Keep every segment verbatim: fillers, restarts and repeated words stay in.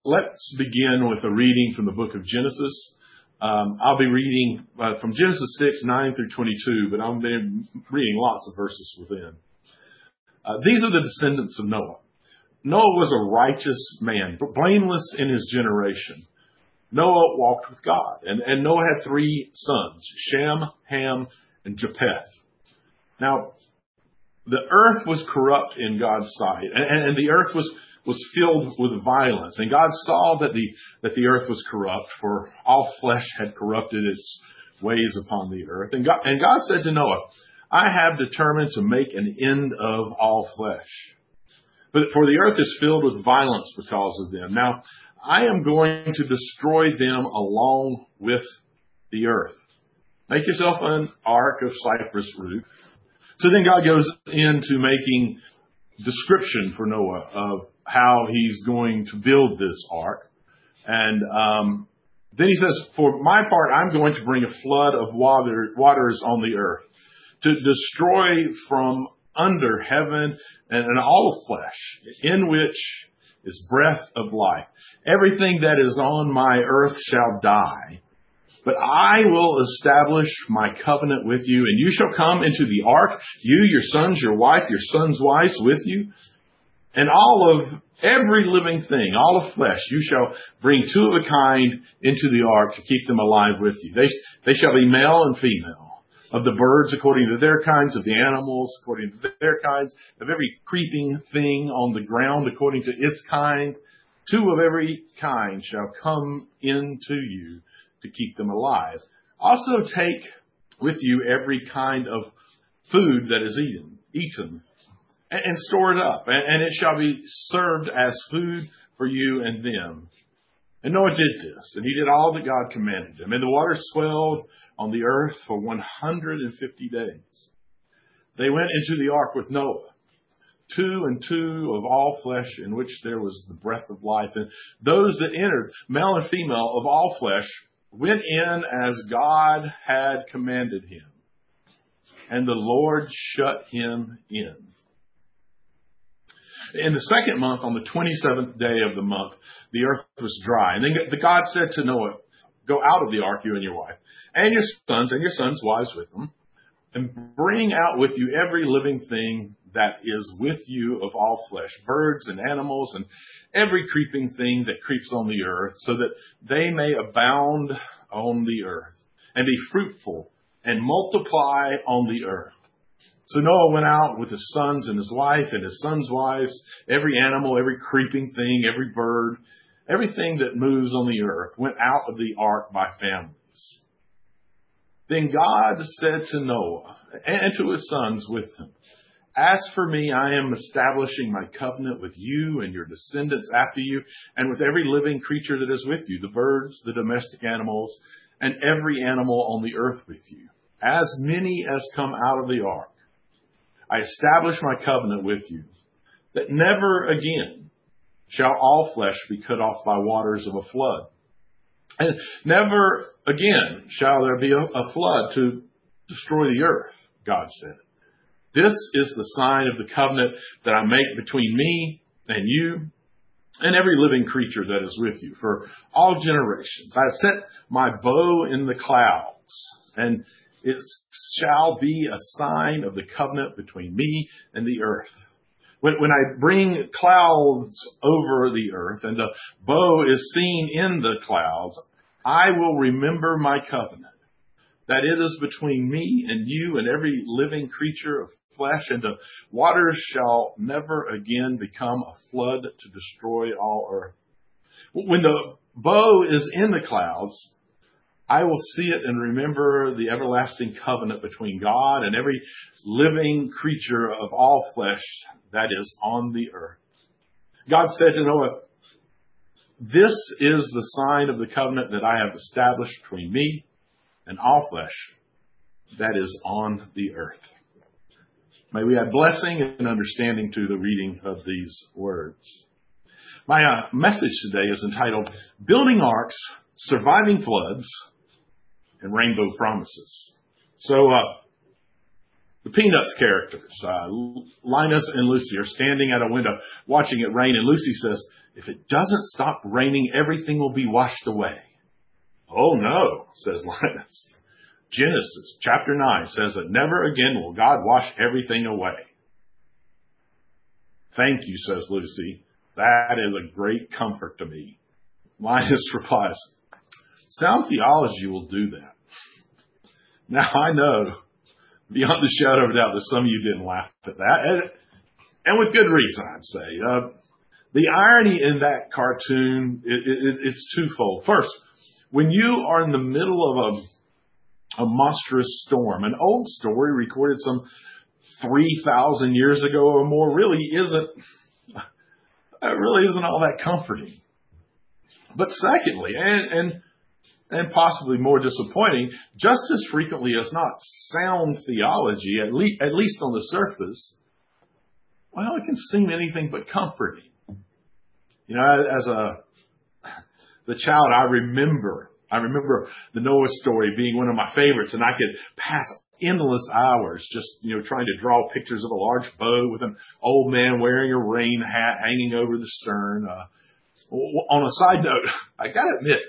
let's begin with a reading from the book of Genesis. Um, I'll be reading uh, from Genesis six, nine through twenty-two, but I'm reading lots of verses within. Uh, these are the descendants of Noah. Noah was a righteous man, blameless in his generation. Noah walked with God, and, and Noah had three sons, Shem, Ham, and Japheth. Now, the earth was corrupt in God's sight, and, and the earth was, was filled with violence. And God saw that the, that the earth was corrupt, for all flesh had corrupted its ways upon the earth. And God, and God said to Noah, I have determined to make an end of all flesh. But for the earth is filled with violence because of them. Now, I am going to destroy them along with the earth. Make yourself an ark of cypress root. So then God goes into making description for Noah of how he's going to build this ark. And um, then he says, for my part, I'm going to bring a flood of water, waters on the earth to destroy from under heaven and, and all flesh, in which is breath of life. Everything that is on my earth shall die. But I will establish my covenant with you, and you shall come into the ark, you, your sons, your wife, your sons' wives with you, and all of every living thing, all of flesh, you shall bring two of a kind into the ark to keep them alive with you. They, they shall be male and female. Of the birds according to their kinds, of the animals according to their kinds, of every creeping thing on the ground according to its kind. Two of every kind shall come into you to keep them alive. Also take with you every kind of food that is eaten, eaten and, and store it up, and, and it shall be served as food for you and them. And Noah did this, and he did all that God commanded him. And the waters swelled on the earth for one hundred fifty days. They went into the ark with Noah, two and two of all flesh in which there was the breath of life. And those that entered, male and female of all flesh, went in as God had commanded him. And the Lord shut him in. In the second month, on the twenty-seventh day of the month, the earth was dry. And then the God said to Noah, go out of the ark, you and your wife, and your sons and your sons' wives with them, and bring out with you every living thing that is with you of all flesh, birds and animals and every creeping thing that creeps on the earth, so that they may abound on the earth and be fruitful and multiply on the earth. So Noah went out with his sons and his wife and his sons' wives, every animal, every creeping thing, every bird, everything that moves on the earth went out of the ark by families. Then God said to Noah and to his sons with him, as for me, I am establishing my covenant with you and your descendants after you, and with every living creature that is with you, the birds, the domestic animals, and every animal on the earth with you, as many as come out of the ark. I establish my covenant with you, that never again shall all flesh be cut off by waters of a flood. And never again shall there be a, a flood to destroy the earth, God said. This is the sign of the covenant that I make between me and you and every living creature that is with you for all generations. I have set my bow in the clouds, and it shall be a sign of the covenant between me and the earth. When, when I bring clouds over the earth and the bow is seen in the clouds, I will remember my covenant, that it is between me and you and every living creature of flesh, and the waters shall never again become a flood to destroy all earth. When the bow is in the clouds, I will see it and remember the everlasting covenant between God and every living creature of all flesh that is on the earth. God said to Noah, this is the sign of the covenant that I have established between me and all flesh that is on the earth. May we add blessing and understanding to the reading of these words. My uh, message today is entitled, Building Arks, Surviving Floods, and Rainbow Promises. So, uh, the Peanuts characters, uh, Linus and Lucy, are standing at a window watching it rain, and Lucy says, if it doesn't stop raining, everything will be washed away. Oh no, says Linus. Genesis chapter nine says that never again will God wash everything away. Thank you, says Lucy. That is a great comfort to me. Linus replies, sound theology will do that. Now I know, beyond the shadow of a doubt, that some of you didn't laugh at that, and, and with good reason, I'd say. Uh, the irony in that cartoon, it, it, it's twofold. First, when you are in the middle of a, a monstrous storm, an old story recorded some three thousand years ago or more really isn't, it really isn't all that comforting. But secondly, and, and and possibly more disappointing, just as frequently as not, sound theology, at least, at least on the surface, well, it can seem anything but comforting. You know, as a the child, I remember, I remember the Noah story being one of my favorites, and I could pass endless hours just, you know, trying to draw pictures of a large boat with an old man wearing a rain hat hanging over the stern. Uh, on a side note, I got to admit,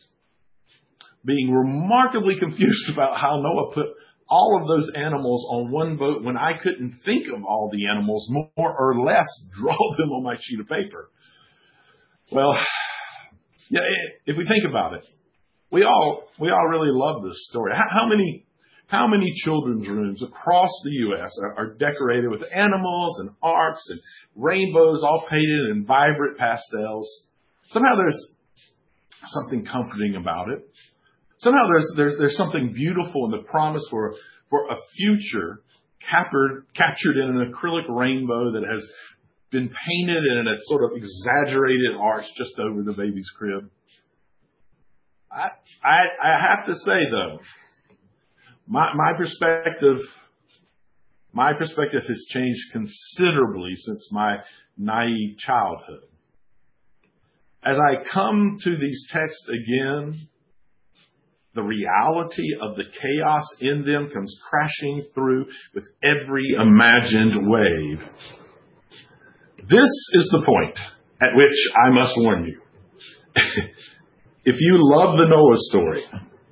being remarkably confused about how Noah put all of those animals on one boat when I couldn't think of all the animals, more or less draw them on my sheet of paper. Well, yeah, if we think about it, we all we all really love this story. How, how many how many children's rooms across the U S are, are decorated with animals and arcs and rainbows, all painted in vibrant pastels? Somehow there's something comforting about it. Somehow there's there's there's something beautiful in the promise for for a future captured captured in an acrylic rainbow that has been painted in a sort of exaggerated arch just over the baby's crib. I I, I have to say though, my my perspective my perspective has changed considerably since my naive childhood. As I come to these texts again, the reality of the chaos in them comes crashing through with every imagined wave. This is the point at which I must warn you. If you love the Noah story,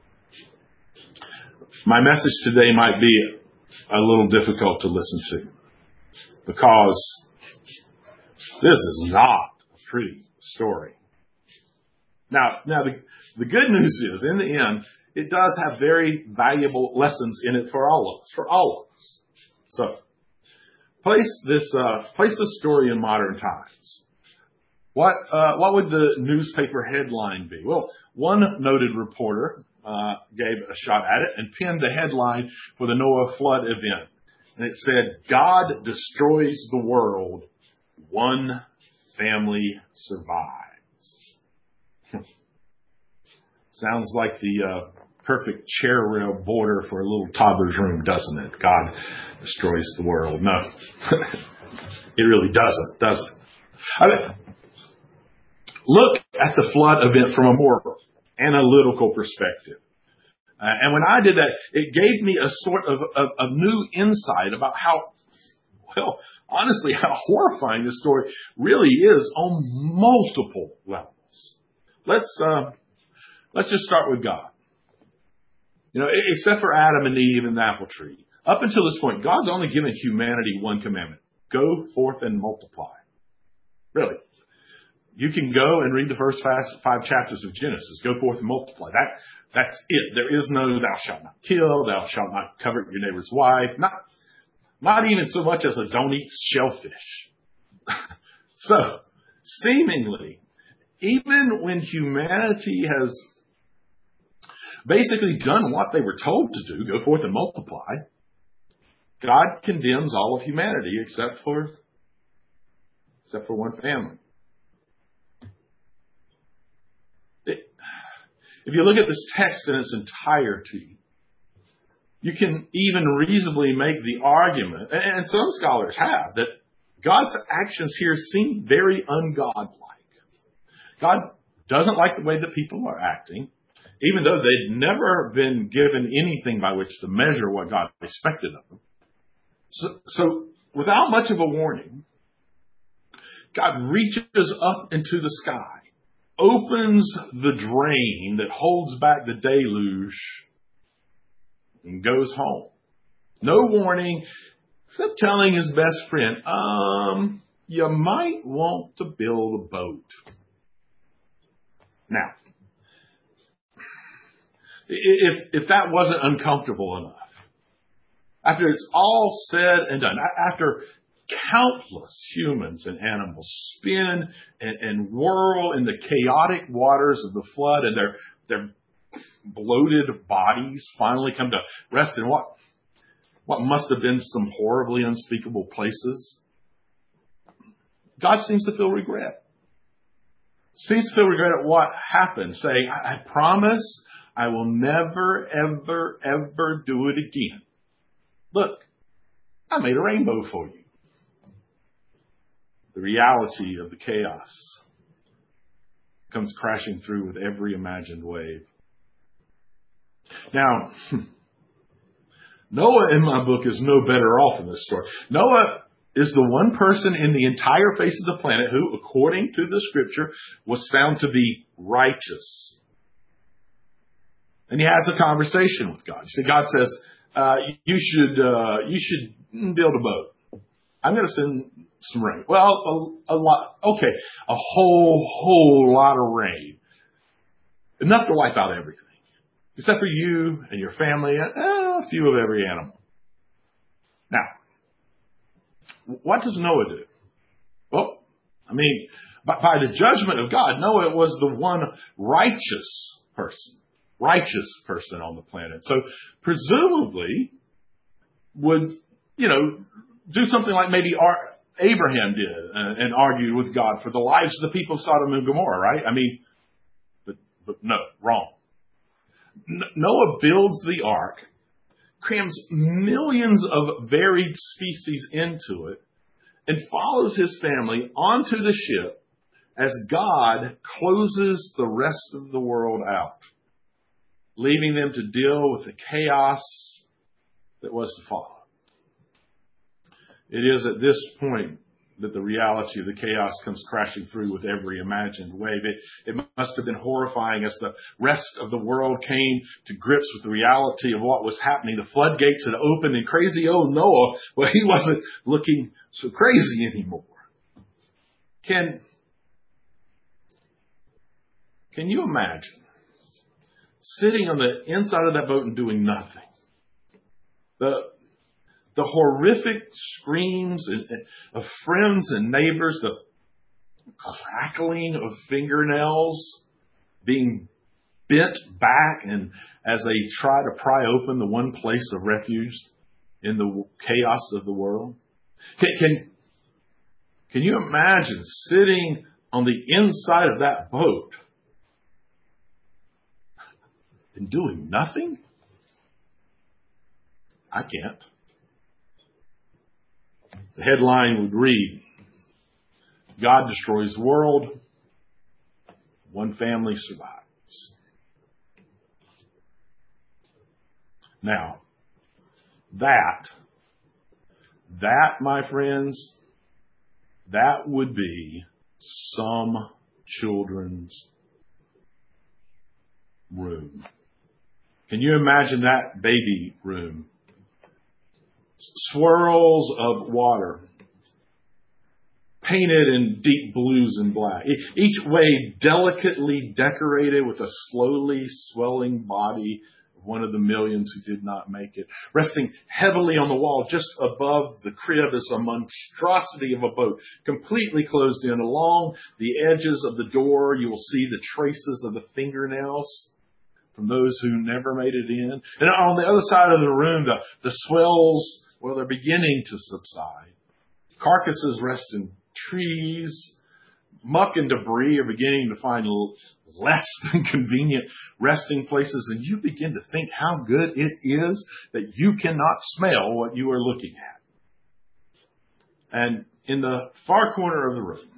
my message today might be a little difficult to listen to, because this is not a pretty story. Now, now the, the good news is, in the end, it does have very valuable lessons in it for all of us, for all of us. So, place this, uh, place the story in modern times. What, uh, what would the newspaper headline be? Well, one noted reporter uh, gave a shot at it and penned the headline for the Noah flood event, and it said, "God destroys the world, one family survives." Sounds like the uh, perfect chair rail border for a little toddler's room, doesn't it? God destroys the world. No, it really doesn't, does it? I mean, look at the flood event from a more analytical perspective. Uh, and when I did that, it gave me a sort of, of, of new insight about how, well, honestly, how horrifying this story really is on multiple levels. Let's uh, let's just start with God. You know, except for Adam and Eve and the apple tree, up until this point, God's only given humanity one commandment: go forth and multiply. Really. You can go and read the first five, five chapters of Genesis. Go forth and multiply. That, that's it. There is no thou shalt not kill, thou shalt not covet your neighbor's wife. Not, not even so much as a don't eat shellfish. So, seemingly, even when humanity has basically done what they were told to do, go forth and multiply, God condemns all of humanity except for, except for one family. If you look at this text in its entirety, you can even reasonably make the argument, and some scholars have, that God's actions here seem very ungodlike. God doesn't like the way that people are acting, even though they'd never been given anything by which to measure what God expected of them. So, so without much of a warning, God reaches up into the sky, opens the drain that holds back the deluge, and goes home. No warning, except telling his best friend, um, you might want to build a boat. Now, if, if that wasn't uncomfortable enough, after it's all said and done, after countless humans and animals spin and, and whirl in the chaotic waters of the flood, and their, their bloated bodies finally come to rest in what, what must have been some horribly unspeakable places, God seems to feel regret. Seems to feel regret at what happened, saying, I, I promise I will never, ever, ever do it again. Look, I made a rainbow for you. The reality of the chaos comes crashing through with every imagined wave. Now, Noah in my book is no better off in this story. Noah is the one person in the entire face of the planet who, according to the scripture, was found to be righteous. And he has a conversation with God. You see, God says, uh, you should, uh, you should build a boat. I'm going to send some rain. Well, a, a lot. Okay. A whole, whole lot of rain. Enough to wipe out everything. Except for you and your family and uh, a few of every animal. Now, what does Noah do? Well, I mean, by, by the judgment of God, Noah was the one righteous person. Righteous person on the planet. So presumably would, you know, do something like maybe Ar- Abraham did and, and argued with God for the lives of the people of Sodom and Gomorrah, right? I mean, but, but no, wrong. N- Noah builds the ark, crams millions of varied species into it, and follows his family onto the ship as God closes the rest of the world out, leaving them to deal with the chaos that was to follow. It is at this point that the reality of the chaos comes crashing through with every imagined wave. It, it must have been horrifying as the rest of the world came to grips with the reality of what was happening. The floodgates had opened, and crazy old Noah, well, he wasn't looking so crazy anymore. Can, can you imagine sitting on the inside of that boat and doing nothing? The The horrific screams of friends and neighbors, the crackling of fingernails being bent back and as they try to pry open the one place of refuge in the chaos of the world. Can, can, can you imagine sitting on the inside of that boat and doing nothing? I can't. The headline would read, God destroys the world, one family survives. Now, that, that, my friends, that would be some children's room. Can you imagine that baby room? Swirls of water, painted in deep blues and black, each way delicately decorated with a slowly swelling body of one of the millions who did not make it. Resting heavily on the wall just above the crib is a monstrosity of a boat, completely closed in. Along the edges of the door, you will see the traces of the fingernails from those who never made it in. And on the other side of the room, the, the swells, well, they're beginning to subside. Carcasses rest in trees. Muck and debris are beginning to find less than convenient resting places. And you begin to think how good it is that you cannot smell what you are looking at. And in the far corner of the room,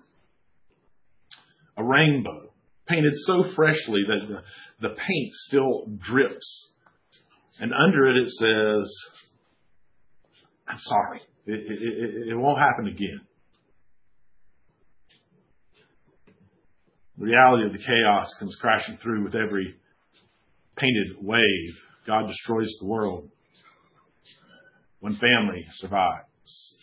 a rainbow painted so freshly that the, the paint still drips. And under it, it says, I'm sorry. It, it, it, it won't happen again. The reality of the chaos comes crashing through with every painted wave. God destroys the world. One family survives.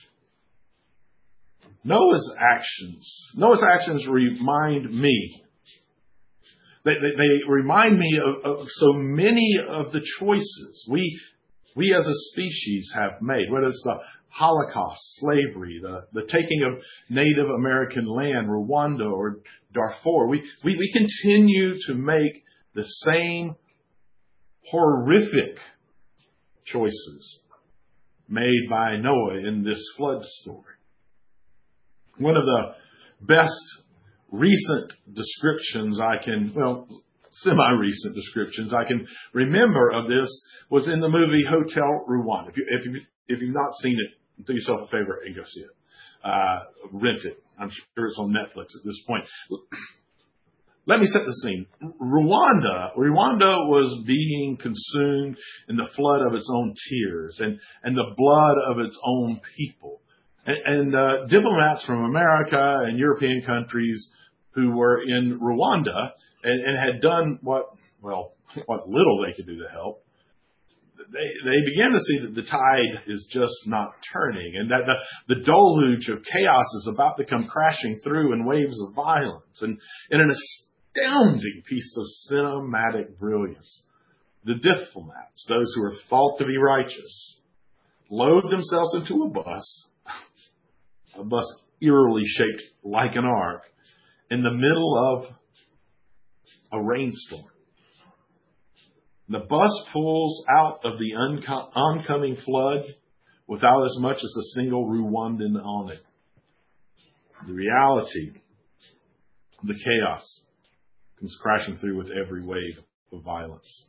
Noah's actions, Noah's actions remind me. They, they, they remind me of, of so many of the choices we we as a species have made, whether it's the Holocaust, slavery, the, the taking of Native American land, Rwanda or Darfur. We, we, we continue to make the same horrific choices made by Noah in this flood story. One of the best recent descriptions I can, well, semi-recent descriptions I can remember of this was in the movie Hotel Rwanda. If, you, if, you, if you've not seen it, do yourself a favor and go see it. Uh, rent it. I'm sure it's on Netflix at this point. Let me set the scene. Rwanda, Rwanda was being consumed in the flood of its own tears and, and the blood of its own people. And, and uh, diplomats from America and European countries who were in Rwanda and, and had done what, well, what little they could do to help, they, they began to see that the tide is just not turning and that the, the deluge of chaos is about to come crashing through in waves of violence. And in an astounding piece of cinematic brilliance, the diplomats, those who are thought to be righteous, load themselves into a bus, a bus eerily shaped like an ark, in the middle of a rainstorm. The bus pulls out of the unco- oncoming flood without as much as a single Rwandan on it. The reality, the chaos, comes crashing through with every wave of violence.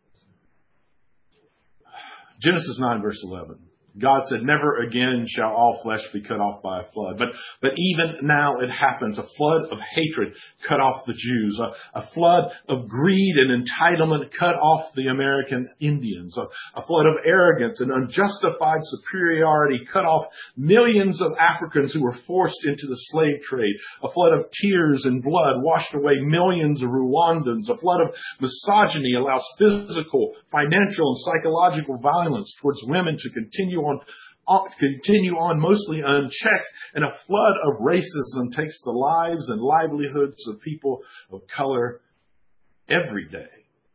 Genesis nine, verse eleven. God said, "Never again shall all flesh be cut off by a flood." But, but even now it happens. A flood of hatred cut off the Jews. A, a flood of greed and entitlement cut off the American Indians. A, a flood of arrogance and unjustified superiority cut off millions of Africans who were forced into the slave trade. A flood of tears and blood washed away millions of Rwandans. A flood of misogyny allows physical, financial, and psychological violence towards women to continue on continue on mostly unchecked, and a flood of racism takes the lives and livelihoods of people of color every day.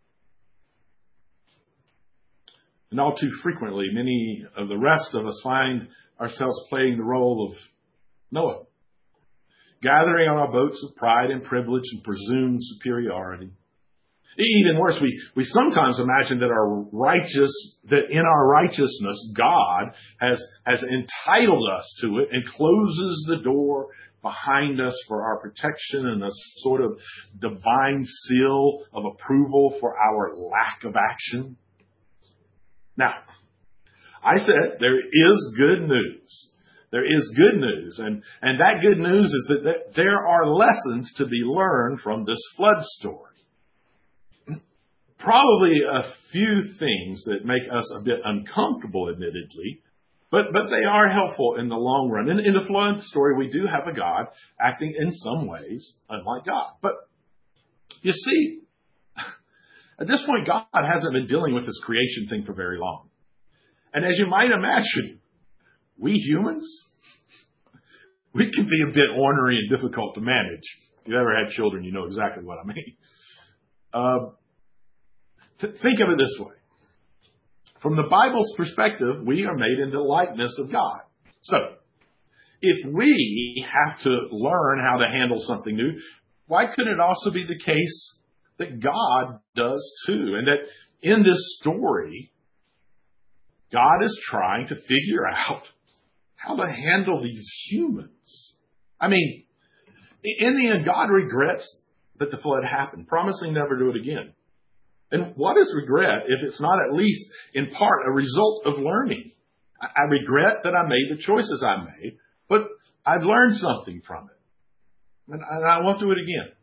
And all too frequently, many of the rest of us find ourselves playing the role of Noah, gathering on our boats of pride and privilege and presumed superiority. Even worse, we, we sometimes imagine that our righteous, that in our righteousness, God has, has entitled us to it and closes the door behind us for our protection and a sort of divine seal of approval for our lack of action. Now, I said there is good news. There is good news. And, and that good news is that, that there are lessons to be learned from this flood story. Probably a few things that make us a bit uncomfortable, admittedly, but, but they are helpful in the long run. In, in the flood story, we do have a God acting in some ways unlike God. But you see, at this point, God hasn't been dealing with this creation thing for very long. And as you might imagine, we humans, we can be a bit ornery and difficult to manage. If you've ever had children, you know exactly what I mean. Uh, Think of it this way. From the Bible's perspective, we are made in the likeness of God. So, if we have to learn how to handle something new, why couldn't it also be the case that God does too? And that in this story, God is trying to figure out how to handle these humans. I mean, in the end, God regrets that the flood happened, promising never to do it again. And what is regret if it's not at least in part a result of learning? I regret that I made the choices I made, but I've learned something from it. And I won't do it again.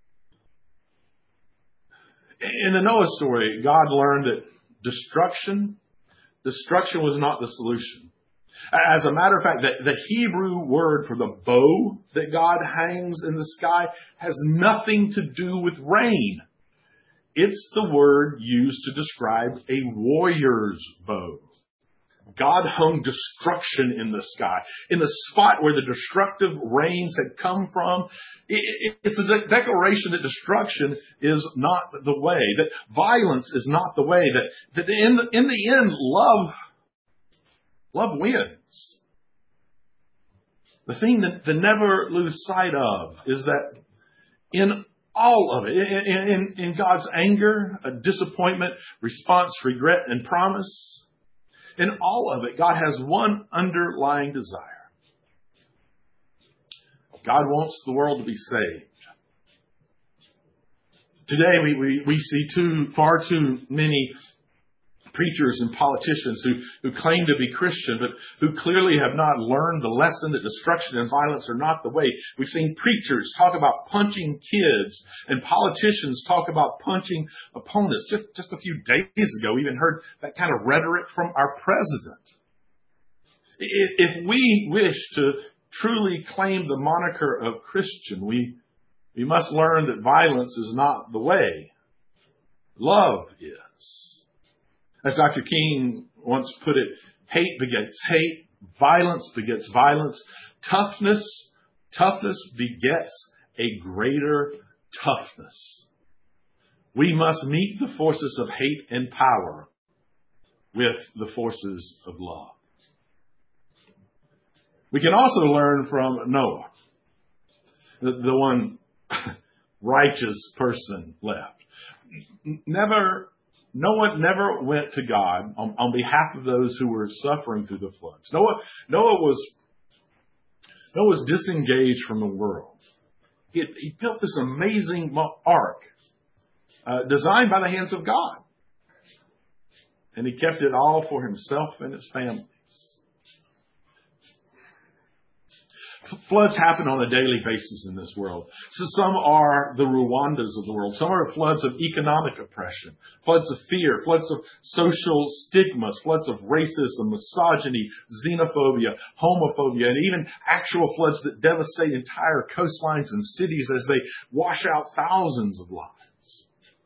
In the Noah story, God learned that destruction, destruction was not the solution. As a matter of fact, the, the Hebrew word for the bow that God hangs in the sky has nothing to do with rain. It's the word used to describe a warrior's bow. God hung destruction in the sky. In the spot where the destructive rains had come from, it, it, it's a de- declaration that destruction is not the way, that violence is not the way, that, that in, the, in the end, love, love wins. The thing that to never lose sight of is that in all of it, in, in, in God's anger, disappointment, response, regret, and promise, in all of it, God has one underlying desire. God wants the world to be saved. Today, we, we, we see too, far too many preachers and politicians who, who claim to be Christian, but who clearly have not learned the lesson that destruction and violence are not the way. We've seen preachers talk about punching kids and politicians talk about punching opponents. Just, just a few days ago, we even heard that kind of rhetoric from our president. If we wish to truly claim the moniker of Christian, we, we must learn that violence is not the way. Love is. As Doctor King once put it, hate begets hate, violence begets violence, toughness, toughness begets a greater toughness. We must meet the forces of hate and power with the forces of love. We can also learn from Noah, the, the one righteous person left. Never Noah never went to God on, on behalf of those who were suffering through the floods. Noah, Noah was Noah was disengaged from the world. He, had, he built this amazing ark uh, designed by the hands of God. And he kept it all for himself and his family. Floods happen on a daily basis in this world. So some are the Rwandas of the world. Some are floods of economic oppression, floods of fear, floods of social stigmas, floods of racism, misogyny, xenophobia, homophobia, and even actual floods that devastate entire coastlines and cities as they wash out thousands of lives.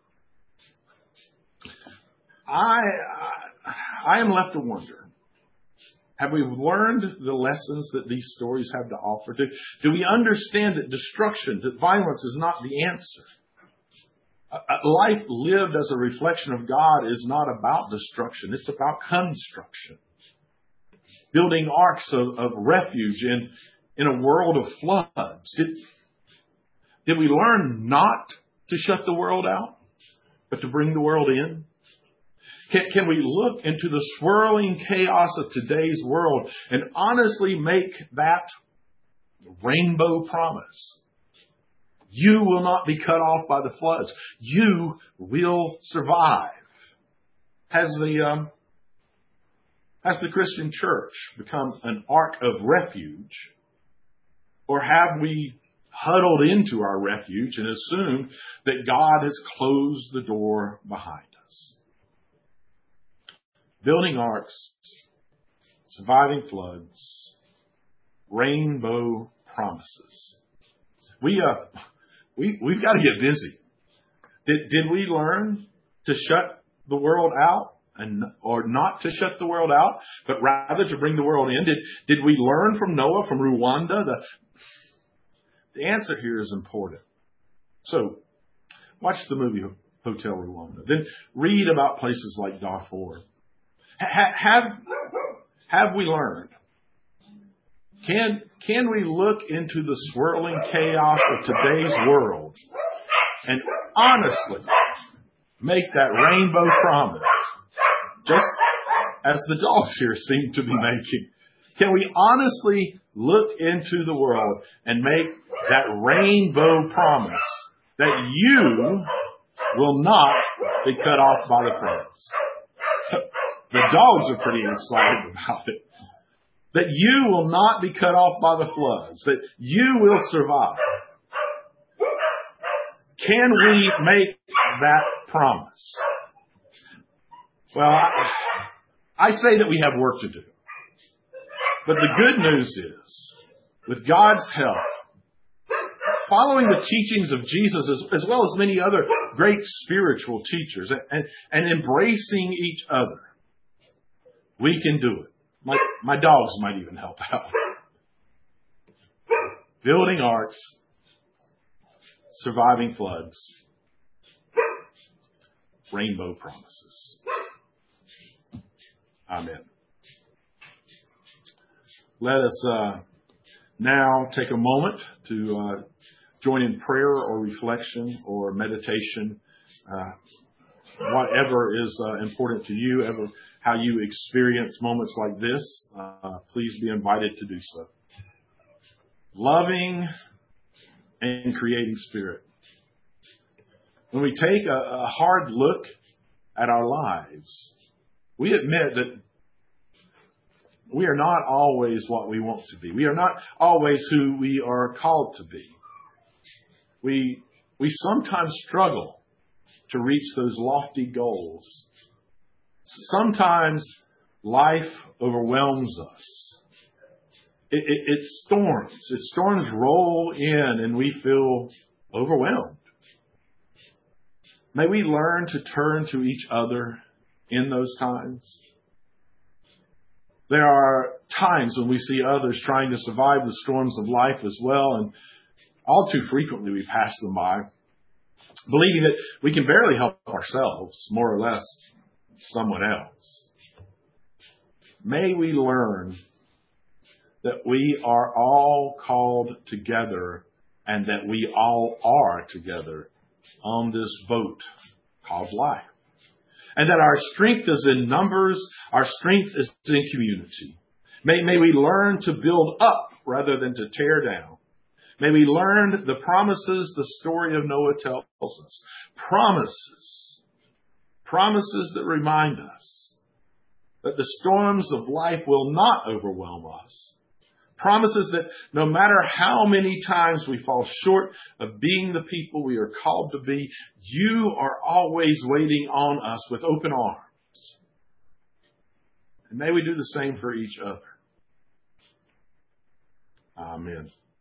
I, I, I am left to wonder. Have we learned the lessons that these stories have to offer? Do, do we understand that destruction, that violence is not the answer? A, a life lived as a reflection of God is not about destruction. It's about construction. Building arks of, of refuge in, in a world of floods. Did, did we learn not to shut the world out, but to bring the world in? Can, can we look into the swirling chaos of today's world and honestly make that rainbow promise? You will not be cut off by the floods. You will survive. Has the, um, has the Christian church become an ark of refuge? Or have we huddled into our refuge and assumed that God has closed the door behind us? Building arks, surviving floods, rainbow promises. We uh, we we've got to get busy. Did did we learn to shut the world out, and or not to shut the world out, but rather to bring the world in? Did did we learn from Noah, from Rwanda? The the answer here is important. So, watch the movie Hotel Rwanda. Then read about places like Darfur. Ha- have, have we learned? Can, can we look into the swirling chaos of today's world and honestly make that rainbow promise, just as the dogs here seem to be making? Can we honestly look into the world and make that rainbow promise that you will not be cut off by the floods? The dogs are pretty excited about it. That you will not be cut off by the floods. That you will survive. Can we make that promise? Well, I, I say that we have work to do. But the good news is, with God's help, following the teachings of Jesus as, as well as many other great spiritual teachers and, and, and embracing each other, we can do it. My, my dogs might even help out. Building arks, surviving floods, rainbow promises. Amen. Let us uh, now take a moment to uh, join in prayer or reflection or meditation, uh, whatever is uh, important to you, ever how you experience moments like this. Uh, please be invited to do so. Loving and creating Spirit. When we take a, a hard look at our lives, we admit that we are not always what we want to be. We are not always who we are called to be. We, we sometimes struggle to reach those lofty goals. Sometimes life overwhelms us. It, it, it storms. It storms roll in and we feel overwhelmed. May we learn to turn to each other in those times. There are times when we see others trying to survive the storms of life as well, and all too frequently we pass them by, believing that we can barely help ourselves, more or less someone else. May we learn that we are all called together and that we all are together on this boat called life. And that our strength is in numbers, our strength is in community. May, may we learn to build up rather than to tear down. May we learn the promises the story of Noah tells us. Promises. Promises that remind us that the storms of life will not overwhelm us. Promises that no matter how many times we fall short of being the people we are called to be, you are always waiting on us with open arms. And may we do the same for each other. Amen.